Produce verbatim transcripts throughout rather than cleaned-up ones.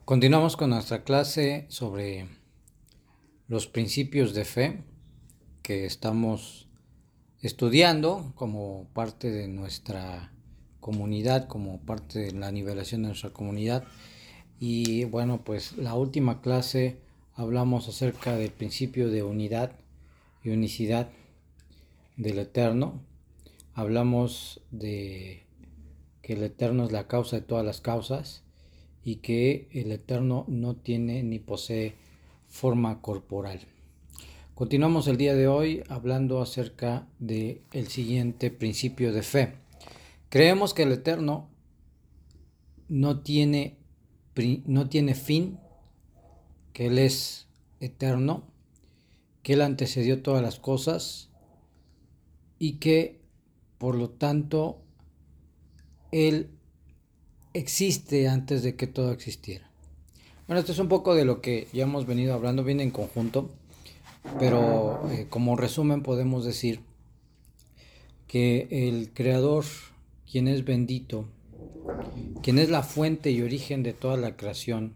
Continuamos con nuestra clase sobre los principios de fe que estamos estudiando como parte de nuestra comunidad, como parte de la nivelación de nuestra comunidad. Y bueno, pues la última clase hablamos acerca del principio de unidad y unicidad del Eterno. Hablamos de que el Eterno es la causa de todas las causas y que el Eterno no tiene ni posee forma corporal. Continuamos el día de hoy hablando acerca del siguiente principio de fe. Creemos que el Eterno no tiene, no tiene fin, que Él es eterno, que Él antecedió todas las cosas y que, por lo tanto, Él existe antes de que todo existiera. Bueno, esto es un poco de lo que ya hemos venido hablando, viene en conjunto, pero eh, como resumen podemos decir que el Creador, quien es bendito, quien es la fuente y origen de toda la creación,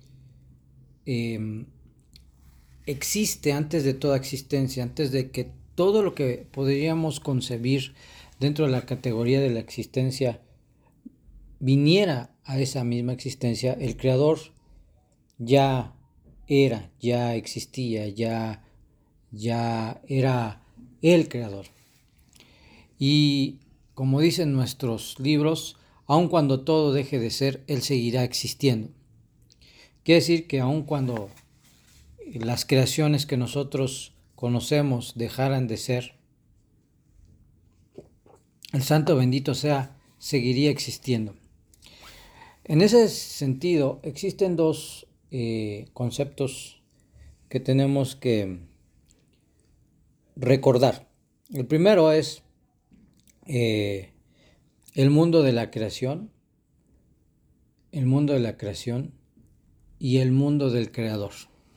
eh, existe antes de toda existencia, antes de que todo lo que podríamos concebir dentro de la categoría de la existencia viniera a esa misma existencia. El Creador ya era, ya existía, ya, ya era el Creador. Y como dicen nuestros libros, aun cuando todo deje de ser, Él seguirá existiendo. Quiere decir que aun cuando las creaciones que nosotros conocemos dejaran de ser, el Santo bendito sea, seguiría existiendo. En ese sentido, existen dos eh, conceptos que tenemos que recordar. El primero es eh, el mundo de la creación, el mundo de la creación y el mundo del creador.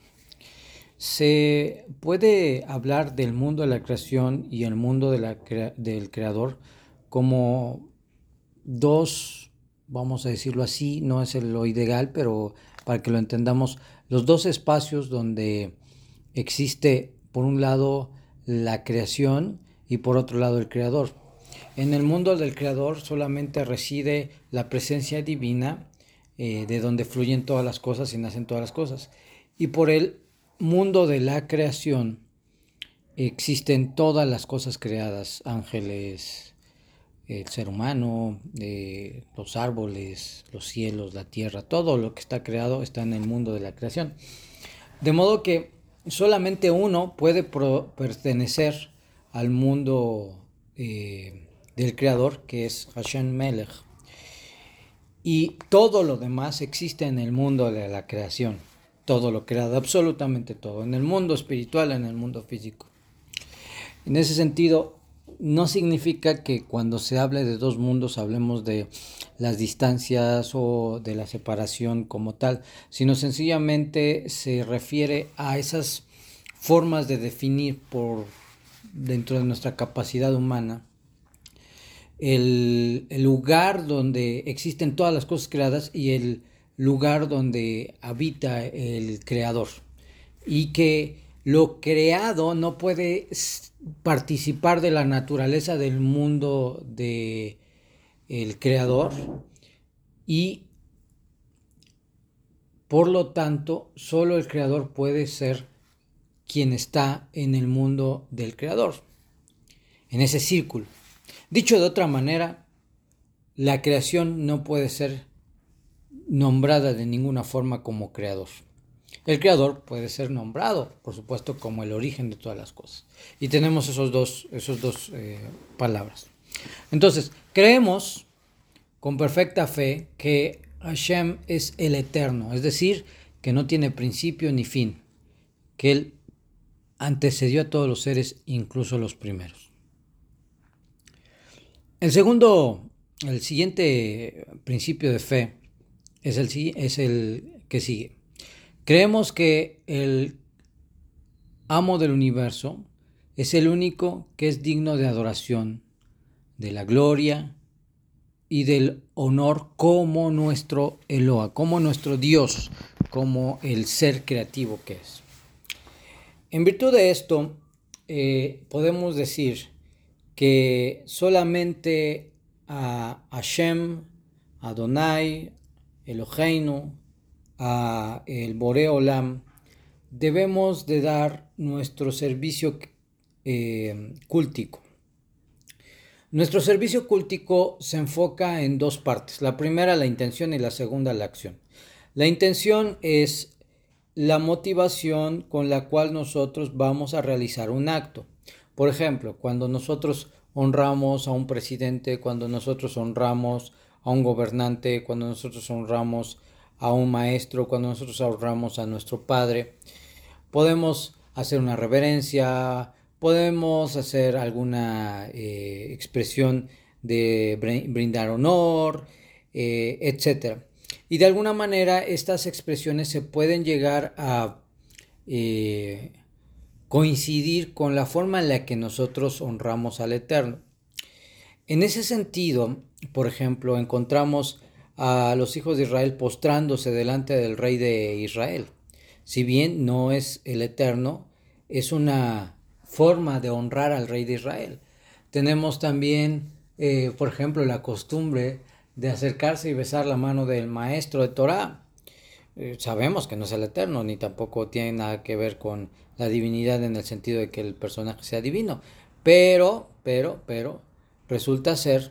Se puede hablar del mundo de la creación y el mundo de la crea- del creador como dos, vamos a decirlo así, no es lo ideal, pero para que lo entendamos, los dos espacios donde existe por un lado la creación y por otro lado el creador. En el mundo del creador solamente reside la presencia divina, eh, de donde fluyen todas las cosas y nacen todas las cosas. Y por el mundo de la creación existen todas las cosas creadas, ángeles, el ser humano, eh, los árboles, los cielos, la tierra, todo lo que está creado está en el mundo de la creación. De modo que solamente uno puede pro- pertenecer al mundo eh, del creador, que es Hashem Melech. Y todo lo demás existe en el mundo de la creación. Todo lo creado, absolutamente todo. En el mundo espiritual, en el mundo físico. En ese sentido, no significa que cuando se hable de dos mundos hablemos de las distancias o de la separación como tal, sino sencillamente se refiere a esas formas de definir por dentro de nuestra capacidad humana el, el lugar donde existen todas las cosas creadas y el lugar donde habita el creador, y que lo creado no puede participar de la naturaleza del mundo de el creador, y por lo tanto solo el creador puede ser quien está en el mundo del creador, en ese círculo. Dicho de otra manera, la creación no puede ser nombrada de ninguna forma como creador. El creador puede ser nombrado, por supuesto, como el origen de todas las cosas. Y tenemos esos dos, esos dos eh, palabras. Entonces, creemos con perfecta fe que Hashem es el eterno, es decir, que no tiene principio ni fin, que Él antecedió a todos los seres, incluso los primeros. El segundo, el siguiente principio de fe es el, es el que sigue. Creemos que el amo del universo es el único que es digno de adoración, de la gloria y del honor como nuestro Eloa, como nuestro Dios, como el ser creativo que es. En virtud de esto, eh, podemos decir que solamente a Hashem, Adonai, Eloheinu, a el Boré Olam, debemos de dar nuestro servicio eh, cúltico. Nuestro servicio cúltico se enfoca en dos partes. La primera, la intención, y la segunda, la acción. La intención es la motivación con la cual nosotros vamos a realizar un acto. Por ejemplo, cuando nosotros honramos a un presidente, cuando nosotros honramos a un gobernante, cuando nosotros honramos a un maestro, cuando nosotros honramos a nuestro padre, podemos hacer una reverencia, podemos hacer alguna eh, expresión de brindar honor, eh, etcétera. Y de alguna manera estas expresiones se pueden llegar a eh, coincidir con la forma en la que nosotros honramos al Eterno. En ese sentido, por ejemplo, encontramos a los hijos de Israel postrándose delante del rey de Israel. Si bien no es el Eterno, es una forma de honrar al rey de Israel. Tenemos también, eh, por ejemplo, la costumbre de acercarse y besar la mano del maestro de Torah. Eh, sabemos que no es el Eterno, ni tampoco tiene nada que ver con la divinidad en el sentido de que el personaje sea divino. Pero, pero, pero, resulta ser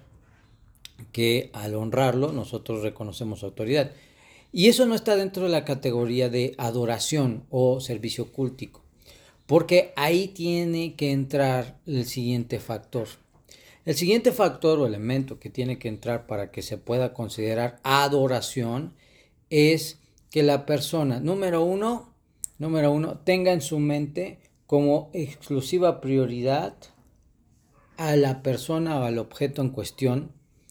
que al honrarlo nosotros reconocemos su autoridad. Y eso no está dentro de la categoría de adoración o servicio cúltico, porque ahí tiene que entrar el siguiente factor. El siguiente factor o elemento que tiene que entrar para que se pueda considerar adoración es que la persona, número uno, número uno, tenga en su mente como exclusiva prioridad a la persona o al objeto en cuestión,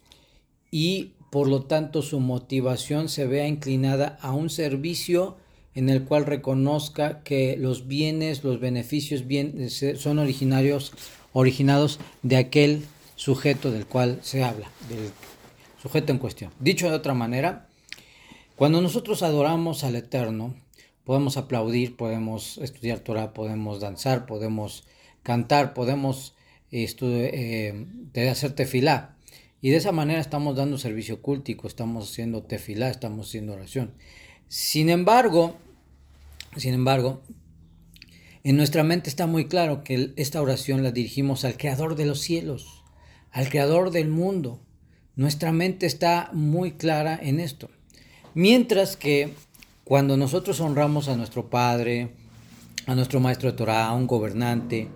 y por lo tanto su motivación se vea inclinada a un servicio en el cual reconozca que los bienes, los beneficios bien, son originarios, originados de aquel sujeto del cual se habla, del sujeto en cuestión. Dicho de otra manera, cuando nosotros adoramos al Eterno, podemos aplaudir, podemos estudiar Torah, podemos danzar, podemos cantar, podemos eh, hacer tefilá. Y de esa manera estamos dando servicio cúltico, estamos haciendo tefilá, estamos haciendo oración. Sin embargo, sin embargo, en nuestra mente está muy claro que esta oración la dirigimos al Creador de los cielos, al Creador del mundo. Nuestra mente está muy clara en esto. Mientras que cuando nosotros honramos a nuestro Padre, a nuestro Maestro de Torah, a un gobernante,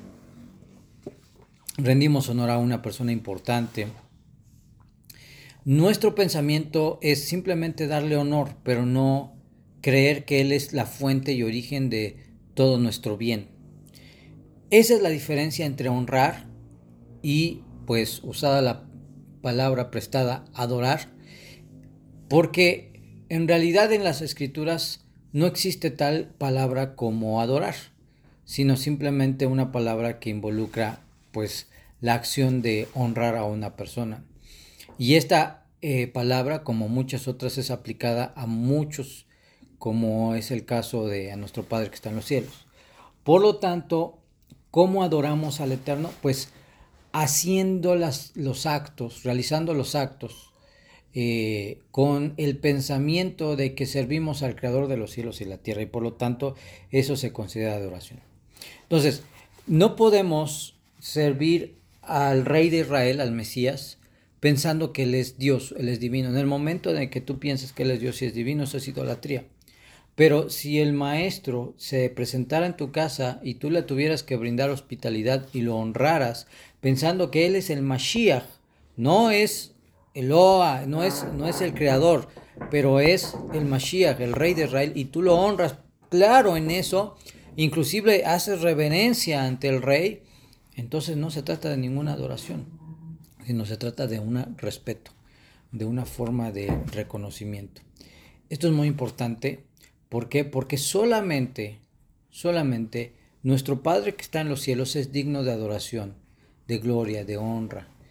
rendimos honor a una persona importante, nuestro pensamiento es simplemente darle honor, pero no creer que Él es la fuente y origen de todo nuestro bien. Esa es la diferencia entre honrar y, pues, usada la palabra prestada, adorar, porque en realidad en las Escrituras no existe tal palabra como adorar, sino simplemente una palabra que involucra, pues, la acción de honrar a una persona. Y esta eh, palabra, como muchas otras, es aplicada a muchos, como es el caso de a nuestro Padre que está en los cielos. Por lo tanto, ¿cómo adoramos al Eterno? Pues haciendo las, los actos, realizando los actos, eh, con el pensamiento de que servimos al Creador de los cielos y la tierra, y por lo tanto eso se considera adoración. Entonces, no podemos servir al Rey de Israel, al Mesías, pensando que Él es Dios, Él es divino. En el momento en el que tú piensas que Él es Dios y es divino, eso es idolatría. Pero si el maestro se presentara en tu casa y tú le tuvieras que brindar hospitalidad y lo honraras, pensando que Él es el Mashiach, no es Eloa, no es, no es el creador, pero es el Mashiach, el Rey de Israel, y tú lo honras, claro, en eso, inclusive haces reverencia ante el Rey, entonces no se trata de ninguna adoración, sino se trata de un respeto, de una forma de reconocimiento. Esto es muy importante. ¿Por qué? Porque solamente, solamente nuestro Padre que está en los cielos es digno de adoración, de gloria, de honra.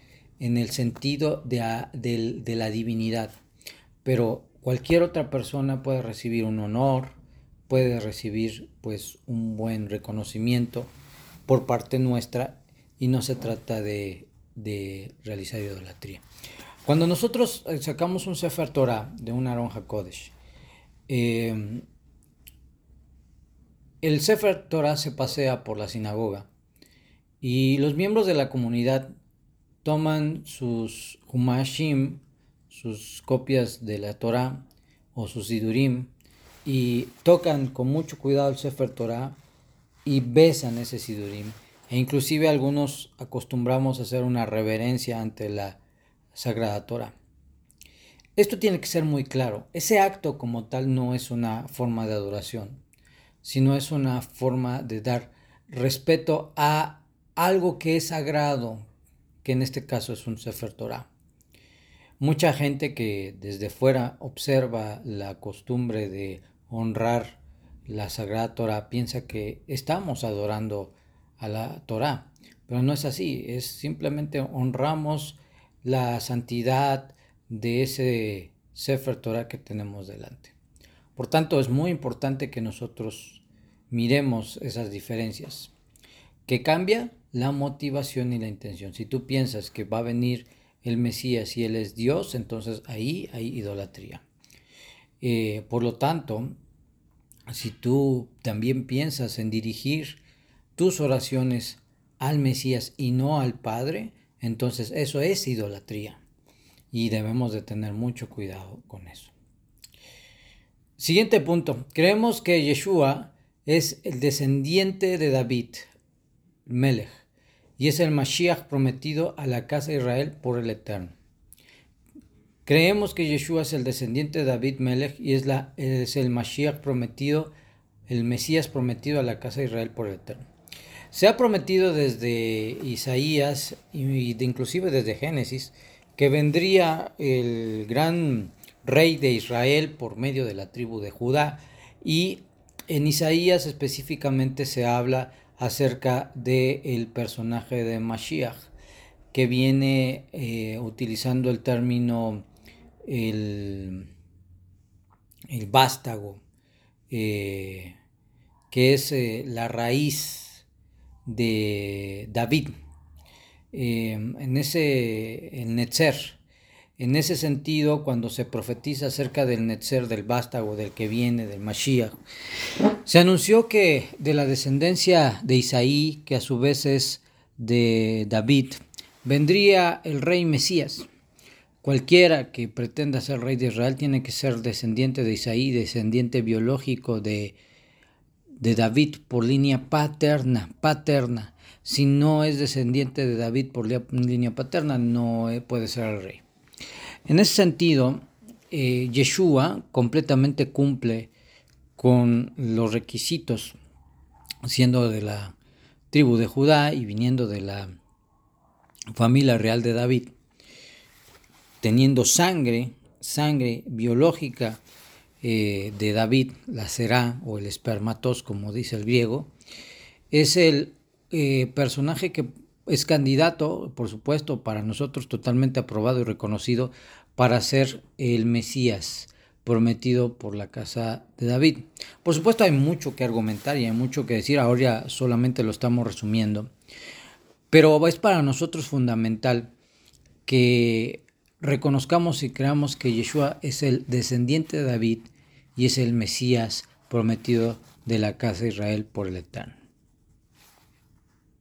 en el sentido de, a, de, de la divinidad, pero cualquier otra persona puede recibir un honor, puede recibir pues un buen reconocimiento por parte nuestra y no se trata de, de realizar idolatría. Cuando nosotros sacamos un Sefer Torah de un Aron HaKodesh, eh, el Sefer Torah se pasea por la sinagoga y los miembros de la comunidad toman sus Humashim, sus copias de la Torah o sus Sidurim y tocan con mucho cuidado el Sefer Torah y besan ese Sidurim. E inclusive algunos acostumbramos a hacer una reverencia ante la Sagrada Torah. Esto tiene que ser muy claro. Ese acto como tal no es una forma de adoración, sino es una forma de dar respeto a algo que es sagrado, que en este caso es un Sefer Torah. Mucha gente que desde fuera observa la costumbre de honrar la Sagrada Torah piensa que estamos adorando a la Torah, pero no es así, es simplemente honramos la santidad de ese Sefer Torah que tenemos delante. Por tanto, es muy importante que nosotros miremos esas diferencias. ¿Qué cambia? La motivación y la intención. Si tú piensas que va a venir el Mesías y Él es Dios, entonces ahí hay idolatría. Eh, por lo tanto, si tú también piensas en dirigir tus oraciones al Mesías y no al Padre, entonces eso es idolatría y debemos de tener mucho cuidado con eso. Siguiente punto. Creemos que Yeshua es el descendiente de David, Melech, y es el Mashiach prometido a la casa de Israel por el Eterno. Creemos que Yeshua es el descendiente de David Melech y es, la, es el Mashiach prometido, el Mesías prometido a la casa de Israel por el Eterno. Se ha prometido desde Isaías y de, inclusive desde Génesis que vendría el gran rey de Israel por medio de la tribu de Judá, y en Isaías específicamente se habla acerca del personaje de Mashiach, que viene eh, utilizando el término el, el vástago, eh, que es eh, la raíz de David, eh, en ese el Netzer. En ese sentido, cuando se profetiza acerca del Netzer, del vástago, del que viene, del Mashiach, se anunció que de la descendencia de Isaí, que a su vez es de David, vendría el rey Mesías. Cualquiera que pretenda ser rey de Israel tiene que ser descendiente de Isaí, descendiente biológico de de David por línea paterna, paterna. Si no es descendiente de David por línea paterna, no puede ser el rey. En ese sentido, eh, Yeshua completamente cumple con los requisitos, siendo de la tribu de Judá y viniendo de la familia real de David, teniendo sangre, sangre biológica Eh, de David, la será o el espermatos, como dice el griego, es el eh, personaje que es candidato, por supuesto, para nosotros totalmente aprobado y reconocido para ser el Mesías prometido por la casa de David. Por supuesto, hay mucho que argumentar y hay mucho que decir, ahora ya solamente lo estamos resumiendo, pero es para nosotros fundamental que reconozcamos y creamos que Yeshua es el descendiente de David y es el Mesías prometido de la casa de Israel por el Eterno.